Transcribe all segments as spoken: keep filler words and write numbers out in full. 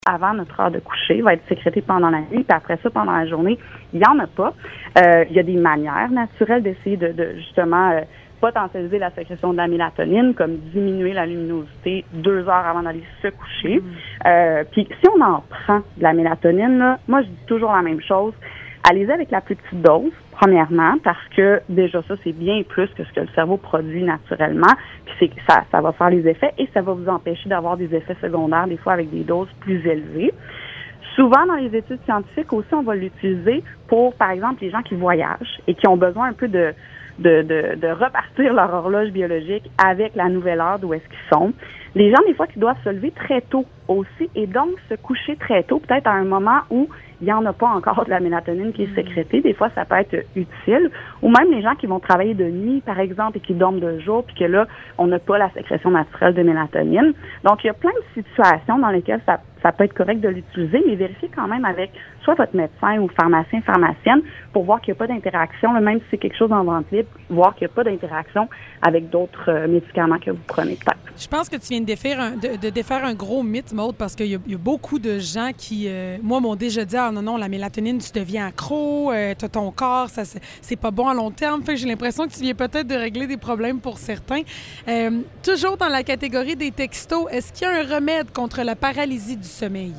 avant notre heure de coucher, va être sécrété pendant la nuit, puis après ça, pendant la journée, il n'y en a pas. Euh, il y a des manières naturelles d'essayer de, de justement euh, potentialiser la sécrétion de la mélatonine, comme diminuer la luminosité deux heures avant d'aller se coucher. Mmh. Euh, puis si on en prend de la mélatonine, là, moi je dis toujours la même chose. Allez-y avec la plus petite dose, premièrement, parce que déjà ça, c'est bien plus que ce que le cerveau produit naturellement. Puis c'est ça, ça va faire les effets et ça va vous empêcher d'avoir des effets secondaires, des fois avec des doses plus élevées. Souvent, dans les études scientifiques aussi, on va l'utiliser pour, par exemple, les gens qui voyagent et qui ont besoin un peu de de, de, de repartir leur horloge biologique avec la nouvelle heure d'où est-ce qu'ils sont. Les gens, des fois, qui doivent se lever très tôt aussi et donc se coucher très tôt, peut-être à un moment où il n'y en a pas encore de la mélatonine qui est sécrétée. Des fois, ça peut être utile. Ou même les gens qui vont travailler de nuit, par exemple, et qui dorment de jour, puis que là, on n'a pas la sécrétion naturelle de mélatonine. Donc, il y a plein de situations dans lesquelles ça, ça peut être correct de l'utiliser, mais vérifiez quand même avec soit votre médecin ou pharmacien, pharmacienne, pour voir qu'il n'y a pas d'interaction, même si c'est quelque chose en vente libre, voir qu'il n'y a pas d'interaction avec d'autres euh, médicaments que vous prenez peut-être. Je pense que tu viens de défaire un, de, de défaire un gros mythe, Maude, parce qu'il y a, il y a beaucoup de gens qui, euh, moi, m'ont déjà dit « Ah non, non, la mélatonine, tu deviens accro, euh, t'as ton corps, ça, c'est, c'est pas bon à long terme. » Fait que j'ai l'impression que tu viens peut-être de régler des problèmes pour certains. Euh, toujours dans la catégorie des textos, est-ce qu'il y a un remède contre la paralysie du sommeil?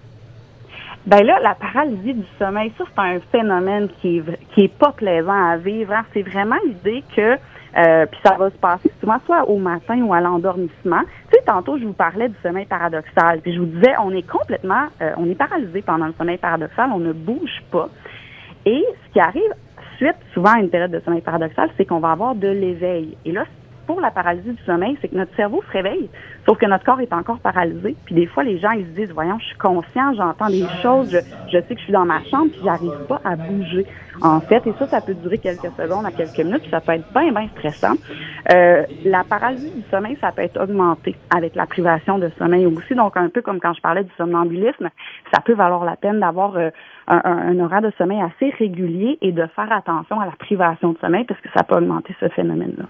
Ben là, la paralysie du sommeil, ça, c'est un phénomène qui est, qui est pas plaisant à vivre. Hein. C'est vraiment l'idée que Euh, puis ça va se passer souvent soit au matin ou à l'endormissement. Tu sais, tantôt, je vous parlais du sommeil paradoxal. Puis je vous disais, on est complètement, euh, on est paralysé pendant le sommeil paradoxal, on ne bouge pas. Et ce qui arrive suite, souvent, à une période de sommeil paradoxal, c'est qu'on va avoir de l'éveil. Et là, pour la paralysie du sommeil, c'est que notre cerveau se réveille, sauf que notre corps est encore paralysé. Puis des fois, les gens, ils se disent, voyons, je suis conscient, j'entends des choses, je, je sais que je suis dans ma chambre, puis j'arrive pas à bouger. En fait, et ça, ça peut durer quelques secondes à quelques minutes, puis ça peut être bien, bien stressant. Euh, la paralysie du sommeil, ça peut être augmenté avec la privation de sommeil aussi. Donc, un peu comme quand je parlais du somnambulisme, ça peut valoir la peine d'avoir euh, un, un, un horaire de sommeil assez régulier et de faire attention à la privation de sommeil parce que ça peut augmenter ce phénomène-là.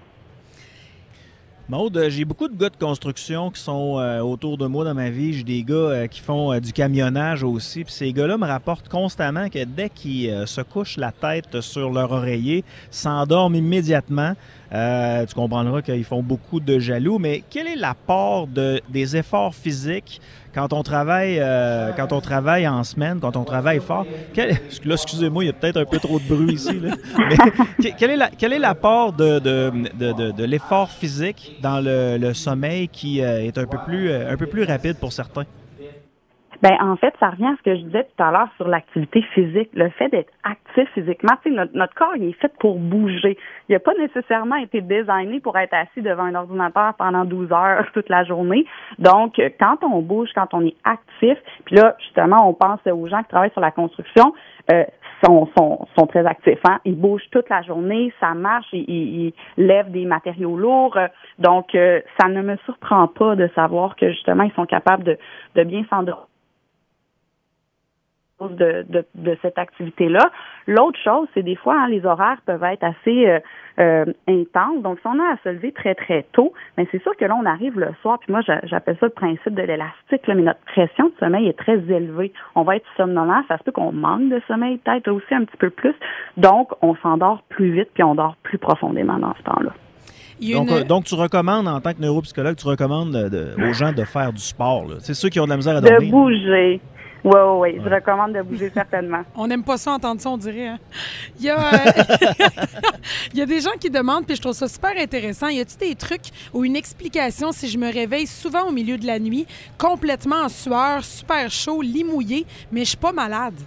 Maude, j'ai beaucoup de gars de construction qui sont euh, autour de moi dans ma vie. J'ai des gars euh, qui font euh, du camionnage aussi. Puis ces gars-là me rapportent constamment que dès qu'ils euh, se couchent la tête sur leur oreiller, s'endorment immédiatement. Euh, tu comprendras qu'ils font beaucoup de jaloux. Mais quel est l'apport de, des efforts physiques quand on travaille euh, quand on travaille en semaine, quand on travaille fort? Quel, là, excusez-moi, il y a peut-être un peu trop de bruit ici. Là. Mais quel est, la, quel est l'apport de, de, de, de, de l'effort physique dans le, le sommeil qui euh, est un peu plus euh, un peu plus rapide pour certains? Ben en fait, ça revient à ce que je disais tout à l'heure sur l'activité physique, le fait d'être actif physiquement. Tu sais, notre, notre corps, il est fait pour bouger. Il n'a pas nécessairement été designé pour être assis devant un ordinateur pendant douze heures toute la journée. Donc, quand on bouge, quand on est actif, puis là, justement, on pense aux gens qui travaillent sur la construction, euh, sont, sont, sont très actifs. Hein? Ils bougent toute la journée, ça marche, ils, ils, ils lèvent des matériaux lourds. Donc, euh, ça ne me surprend pas de savoir que, justement, ils sont capables de, de bien s'endormir. De, de, de cette activité-là. L'autre chose, c'est des fois, hein, les horaires peuvent être assez euh, euh, intenses. Donc, si on a à se lever très, très tôt, mais c'est sûr que là, on arrive le soir, puis moi, j'appelle ça le principe de l'élastique, là, mais notre pression de sommeil est très élevée. On va être somnolent, ça se peut qu'on manque de sommeil, peut-être aussi un petit peu plus. Donc, on s'endort plus vite, puis on dort plus profondément dans ce temps-là. Donc, une... donc, tu recommandes, en tant que neuropsychologue, tu recommandes de, de, aux gens de faire du sport. Là. C'est ceux qui ont de la misère à dormir. De bouger. Oui, oui, oui. Je recommande de bouger certainement. On n'aime pas ça entendre ça, on dirait. Hein? Il, y a, euh... Il y a des gens qui demandent, puis je trouve ça super intéressant, y a-t-il des trucs ou une explication si je me réveille souvent au milieu de la nuit, complètement en sueur, super chaud, lit mouillé, mais je suis pas malade?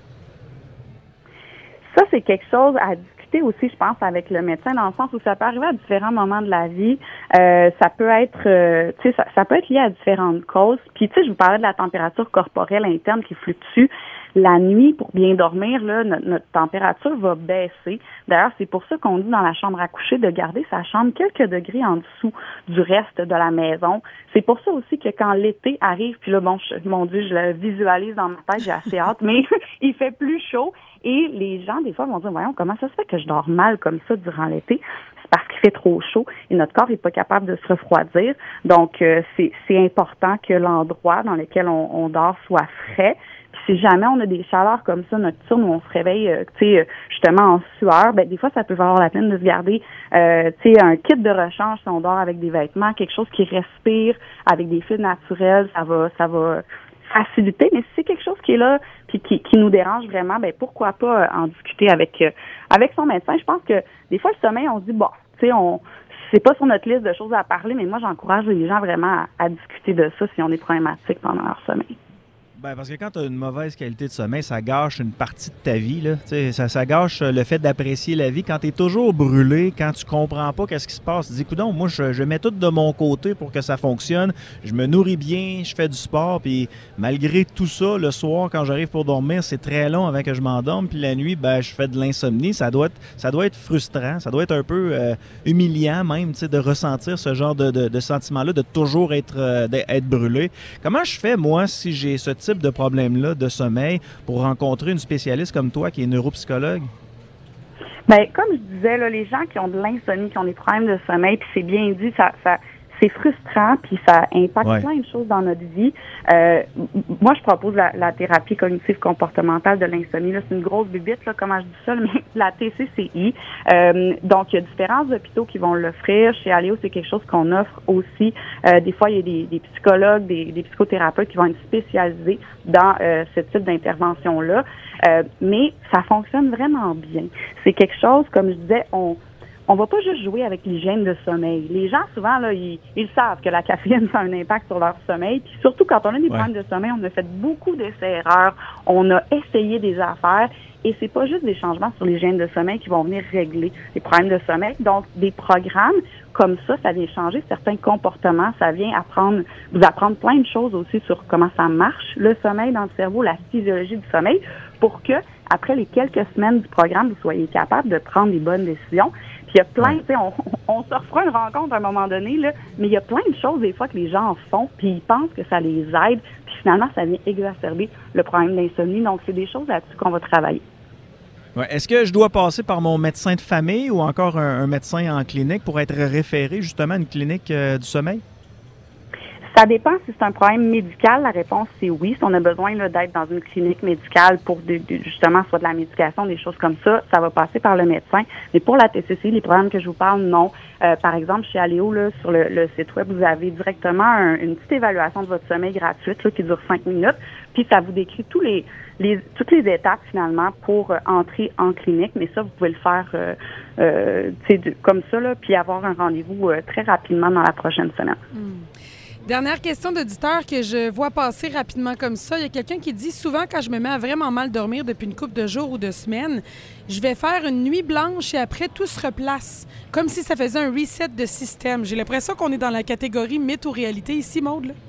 Ça, c'est quelque chose à discuter aussi, je pense, avec le médecin, dans le sens où ça peut arriver à différents moments de la vie. Euh, ça peut être, euh, tu sais, ça, ça peut être lié à différentes causes. Puis, tu sais, je vous parlais de la température corporelle interne qui fluctue. La nuit, pour bien dormir, là, notre, notre température va baisser. D'ailleurs, c'est pour ça qu'on dit dans la chambre à coucher de garder sa chambre quelques degrés en dessous du reste de la maison. C'est pour ça aussi que quand l'été arrive, puis là, bon, je, mon Dieu, je le visualise dans ma tête, j'ai assez hâte, mais il fait plus chaud. Et les gens, des fois, vont dire, voyons, comment ça se fait que je dors mal comme ça durant l'été? parce qu'il fait trop chaud et notre corps n'est pas capable de se refroidir. Donc, euh, c'est, c'est important que l'endroit dans lequel on, on dort soit frais. Puis si jamais on a des chaleurs comme ça nocturnes où on se réveille, euh, tu sais, justement en sueur, ben des fois ça peut valoir la peine de se garder, euh, tu sais, un kit de rechange si on dort avec des vêtements, quelque chose qui respire avec des fils naturels, ça va, ça va faciliter. Mais si c'est quelque chose qui est là puis qui, qui nous dérange vraiment, ben pourquoi pas en discuter avec euh, avec son médecin. Je pense que des fois le sommeil, on se dit bon, tu sais, on c'est pas sur notre liste de choses à parler, mais moi j'encourage les gens vraiment à, à discuter de ça si on est problématique pendant leur sommeil. Ben parce que quand tu as une mauvaise qualité de sommeil, ça gâche une partie de ta vie. Là. Ça, ça gâche le fait d'apprécier la vie. Quand tu es toujours brûlé, quand tu comprends pas qu'est-ce qui se passe, tu dis, coudonc, moi, je, je mets tout de mon côté pour que ça fonctionne. Je me nourris bien, je fais du sport. Puis malgré tout ça, le soir, quand j'arrive pour dormir, c'est très long avant que je m'endorme. Puis la nuit, ben, je fais de l'insomnie. Ça doit être, ça doit être frustrant. Ça doit être un peu euh, humiliant même de ressentir ce genre de, de, de sentiment-là, de toujours être, euh, d'être brûlé. Comment je fais, moi, si j'ai ce type de problème-là de sommeil pour rencontrer une spécialiste comme toi qui est neuropsychologue? Bien, comme je disais, là, les gens qui ont de l'insomnie, qui ont des problèmes de sommeil, puis c'est bien dit, ça, ça c'est frustrant, puis ça impacte ouais. plein de choses dans notre vie. Euh, moi, je propose la, la thérapie cognitive comportementale de l'insomnie. Là, c'est une grosse bibite, là, comment je dis ça, mais la T C C I. Euh, donc, il y a différents hôpitaux qui vont l'offrir. Chez Aléo, c'est quelque chose qu'on offre aussi. Euh, des fois, il y a des, des psychologues, des, des psychothérapeutes qui vont être spécialisés dans euh, ce type d'intervention-là. Euh, mais ça fonctionne vraiment bien. C'est quelque chose, comme je disais, on On va pas juste jouer avec l'hygiène de sommeil. Les gens, souvent, là, ils, ils savent que la caféine a un impact sur leur sommeil. Puis surtout, quand on a des ouais. problèmes de sommeil, on a fait beaucoup d'essais-erreurs. On a essayé des affaires. Et c'est pas juste des changements sur l'hygiène de sommeil qui vont venir régler les problèmes de sommeil. Donc, des programmes comme ça, ça vient changer certains comportements. Ça vient apprendre, vous apprendre plein de choses aussi sur comment ça marche, le sommeil dans le cerveau, la physiologie du sommeil, pour que, après les quelques semaines du programme, vous soyez capable de prendre les bonnes décisions. Puis il y a plein, tu sais, on, on se refera une rencontre à un moment donné, là, mais il y a plein de choses des fois que les gens font, puis ils pensent que ça les aide, puis finalement, ça vient exacerber le problème d'insomnie. Donc, c'est des choses là-dessus qu'on va travailler. Ouais. Est-ce que je dois passer par mon médecin de famille ou encore un, un médecin en clinique pour être référé justement à une clinique euh, du sommeil? Ça dépend si c'est un problème médical. La réponse, c'est oui. Si on a besoin là, d'être dans une clinique médicale pour de, de, justement soit de la médication, des choses comme ça, ça va passer par le médecin. Mais pour la T C C, les problèmes que je vous parle, non. Euh, par exemple, chez Aléo, là, sur le, le site web, vous avez directement un, une petite évaluation de votre sommeil gratuite là, qui dure cinq minutes. Puis ça vous décrit tous les, les toutes les étapes finalement pour euh, entrer en clinique. Mais ça, vous pouvez le faire euh, euh, de, comme ça, là, puis avoir un rendez-vous euh, très rapidement dans la prochaine semaine. Mmh. Dernière question d'auditeur que je vois passer rapidement comme ça. Il y a quelqu'un qui dit souvent quand je me mets à vraiment mal dormir depuis une couple de jours ou de semaines, je vais faire une nuit blanche et après tout se replace. Comme si ça faisait un reset de système. J'ai l'impression qu'on est dans la catégorie mythe ou réalité ici, Maude. Là.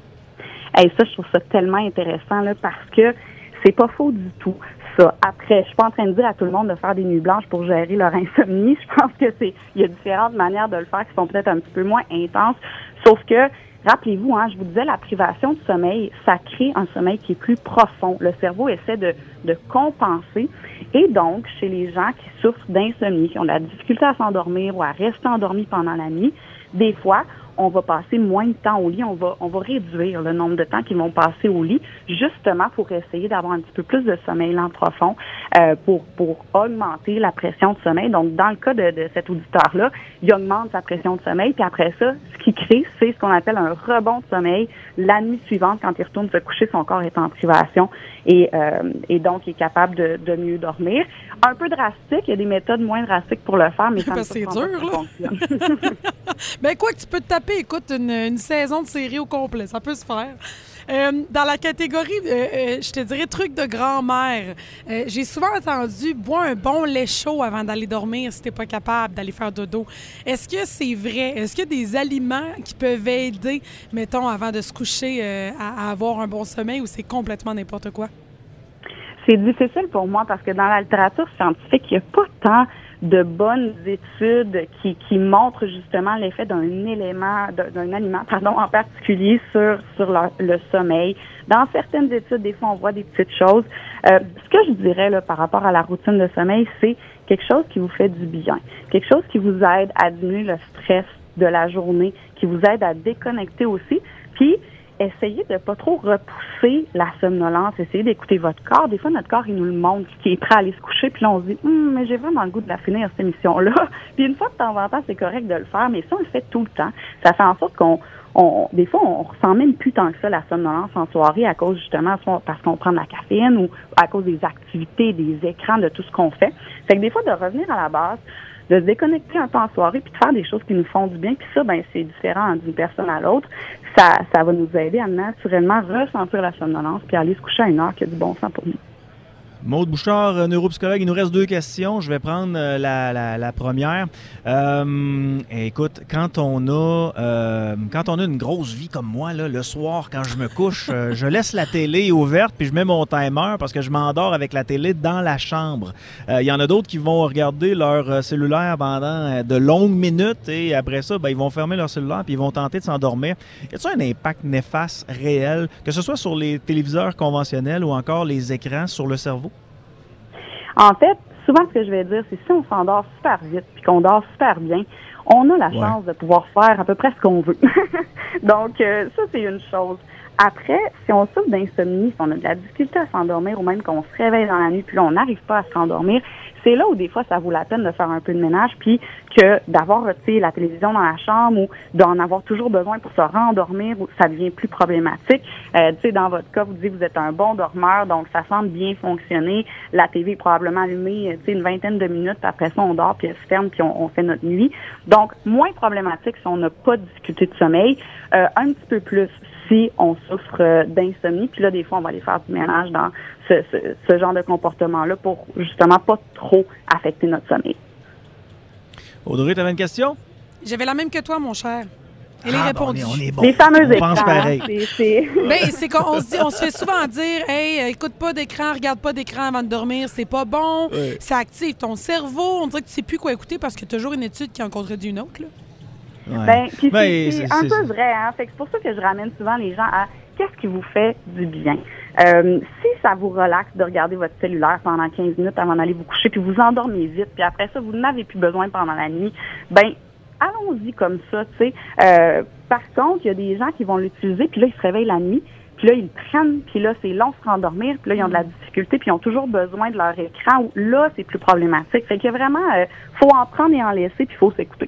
Hey, ça, je trouve ça tellement intéressant là, parce que c'est pas faux du tout. Ça. Après, je suis pas en train de dire à tout le monde de faire des nuits blanches pour gérer leur insomnie. Je pense que c'est, il y a différentes manières de le faire qui sont peut-être un petit peu moins intenses. Sauf que rappelez-vous, hein, je vous disais, la privation de sommeil, ça crée un sommeil qui est plus profond. Le cerveau essaie de, de compenser. Et donc, chez les gens qui souffrent d'insomnie, qui ont de la difficulté à s'endormir ou à rester endormis pendant la nuit, des fois, on va passer moins de temps au lit, on va on va réduire le nombre de temps qu'ils vont passer au lit, justement pour essayer d'avoir un petit peu plus de sommeil lent profond, euh, pour pour augmenter la pression de sommeil. Donc, dans le cas de, de cet auditeur-là, il augmente sa pression de sommeil, puis après ça, ce qui crée, c'est ce qu'on appelle un rebond de sommeil. La nuit suivante, quand il retourne se coucher, son corps est en privation et euh, et donc il est capable de, de mieux dormir. Un peu drastique, il y a des méthodes moins drastiques pour le faire, mais ça ben, ne c'est dur, là. Ben quoi que tu peux te taper, écoute, une, une saison de série au complet, ça peut se faire. Euh, dans la catégorie, euh, euh, je te dirais, truc de grand-mère, euh, j'ai souvent entendu boire un bon lait chaud avant d'aller dormir si t'es pas capable d'aller faire dodo. Est-ce que c'est vrai? Est-ce qu'il y a des aliments qui peuvent aider, mettons, avant de se coucher, euh, à, à avoir un bon sommeil ou c'est complètement n'importe quoi? C'est difficile pour moi parce que dans la littérature scientifique, il n'y a pas tant de bonnes études qui, qui montrent justement l'effet d'un élément, d'un aliment, pardon, en particulier sur sur le, le sommeil. Dans certaines études, des fois, on voit des petites choses. Euh, ce que je dirais là par rapport à la routine de sommeil, c'est quelque chose qui vous fait du bien, quelque chose qui vous aide à diminuer le stress de la journée, qui vous aide à déconnecter aussi, puis essayez de pas trop repousser la somnolence, essayez d'écouter votre corps. Des fois, notre corps, il nous le montre, qui est prêt à aller se coucher, puis là, on se dit hm, « mais j'ai vraiment le goût de la finir, cette émission-là. » Puis une fois de temps en temps, c'est correct de le faire, mais ça, on le fait tout le temps. Ça fait en sorte qu'on, on, des fois, on ressent même plus tant que ça la somnolence en soirée à cause, justement, parce qu'on prend de la caféine ou à cause des activités, des écrans, de tout ce qu'on fait. Fait que des fois, de revenir à la base, de se déconnecter un peu en soirée puis de faire des choses qui nous font du bien. Puis ça, ben c'est différent d'une personne à l'autre. Ça, ça va nous aider à naturellement ressentir la somnolence puis aller se coucher à une heure qui a du bon sens pour nous. Maude Bouchard, neuropsychologue, il nous reste deux questions. Je vais prendre la, la, la première. Euh, écoute, quand on a euh, quand on a une grosse vie comme moi, là, le soir, quand je me couche, euh, je laisse la télé ouverte puis je mets mon timer parce que je m'endors avec la télé dans la chambre. Il euh, y en a d'autres qui vont regarder leur cellulaire pendant de longues minutes et après ça, ben, ils vont fermer leur cellulaire puis ils vont tenter de s'endormir. Y a-t-il un impact néfaste réel, que ce soit sur les téléviseurs conventionnels ou encore les écrans sur le cerveau? En fait, souvent, ce que je vais dire, c'est si on s'endort super vite puis qu'on dort super bien, on a la ouais. chance de pouvoir faire à peu près ce qu'on veut. Donc, euh, ça, c'est une chose. Après, si on souffre d'insomnie, si on a de la difficulté à s'endormir ou même qu'on se réveille dans la nuit puis là, on n'arrive pas à s'endormir, c'est là où des fois, ça vaut la peine de faire un peu de ménage puis que d'avoir, tu sais, la télévision dans la chambre ou d'en avoir toujours besoin pour se rendormir, ça devient plus problématique. Euh, tu sais, dans votre cas, vous dites que vous êtes un bon dormeur, donc ça semble bien fonctionner. La T V est probablement allumée, tu sais, une vingtaine de minutes, puis après ça, on dort, puis elle se ferme, puis on, on fait notre nuit. Donc, moins problématique si on n'a pas de difficulté de sommeil. Euh, un petit peu plus si on souffre euh, d'insomnie. Puis là, des fois, on va aller faire du ménage dans ce, ce, ce genre de comportement-là pour justement pas trop affecter notre sommeil. Audrey, tu avais une question? J'avais la même que toi, mon cher. Elle ah, est répondue. Ben on est, on est bon. Les fameux on écrans. pense pareil. C'est, c'est... Ben, c'est qu'on se dit, on se fait souvent dire, hey, écoute pas d'écran, regarde pas d'écran avant de dormir, c'est pas bon. Oui. Ça active ton cerveau. On dirait que tu sais plus quoi écouter parce qu'il y a toujours une étude qui en contredit une autre, là. Ouais. Ben, puis ben, c'est, c'est, c'est un c'est, peu c'est... vrai, hein. Fait que c'est pour ça que je ramène souvent les gens à qu'est-ce qui vous fait du bien. Euh, si ça vous relaxe de regarder votre cellulaire pendant quinze minutes avant d'aller vous coucher, puis vous endormez vite, puis après ça, vous n'avez plus besoin pendant la nuit, ben allons-y comme ça, tu sais. Euh, par contre, il y a des gens qui vont l'utiliser, puis là, ils se réveillent la nuit, puis là, ils le prennent, puis là, c'est long de se rendormir, puis là, ils ont de la difficulté, puis ils ont toujours besoin de leur écran, où là, c'est plus problématique. Fait qu'il y a vraiment, euh, faut en prendre et en laisser, puis il faut s'écouter.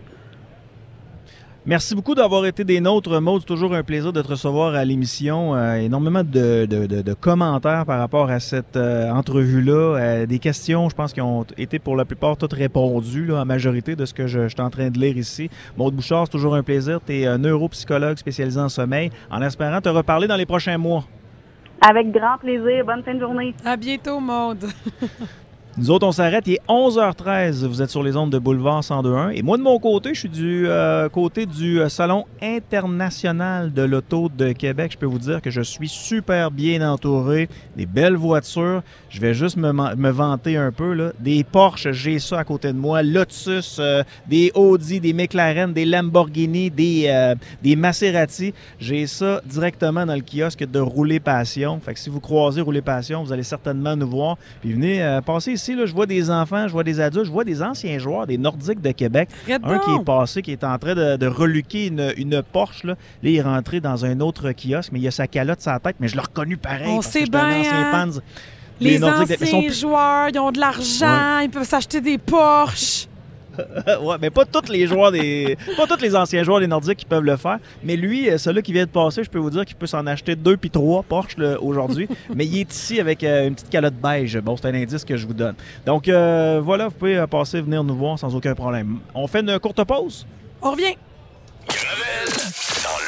Merci beaucoup d'avoir été des nôtres, Maude. C'est toujours un plaisir de te recevoir à l'émission. Euh, énormément de, de, de, de commentaires par rapport à cette euh, entrevue-là. Euh, des questions, je pense, qui ont été pour la plupart toutes répondues, là, en majorité de ce que je, je suis en train de lire ici. Maude Bouchard, c'est toujours un plaisir. Tu es euh, neuropsychologue spécialisé en sommeil, en espérant te reparler dans les prochains mois. Avec grand plaisir. Bonne fin de journée. À bientôt, Maude. Nous autres, on s'arrête. Il est onze heures treize. Vous êtes sur les ondes de Boulevard cent deux point un. Et moi, de mon côté, je suis du euh, côté du Salon international de l'auto de Québec. Je peux vous dire que je suis super bien entouré. Des belles voitures. Je vais juste me, me vanter un peu, là. Des Porsche, j'ai ça à côté de moi. Lotus, euh, des Audi, des McLaren, des Lamborghini, des, euh, des Maserati. J'ai ça directement dans le kiosque de Rouler Passion. Fait que si vous croisez Rouler Passion, vous allez certainement nous voir. Puis venez euh, passer ici. Ici, là, je vois des enfants, je vois des adultes, je vois des anciens joueurs, des Nordiques de Québec. Arrête un donc. qui est passé, qui est en train de, de reluquer une, une Porsche. Là. là, il est rentré dans un autre kiosque, mais il a sa calotte sur la tête, mais je l'ai reconnu pareil. On parce sait que j'étais un bien, ancien hein? fan. Les Nordiques de- anciens ils sont- joueurs, ils ont de l'argent, Ouais. ils peuvent s'acheter des Porsche. ouais, mais pas tous les joueurs des. Pas tous les anciens joueurs des Nordiques qui peuvent le faire. Mais lui, euh, celui qui vient de passer, je peux vous dire qu'il peut s'en acheter deux puis trois Porsche là, aujourd'hui. Mais il est ici avec euh, une petite calotte beige. Bon, c'est un indice que je vous donne. Donc euh, voilà, vous pouvez euh, passer, venir nous voir sans aucun problème. On fait une courte pause. On revient.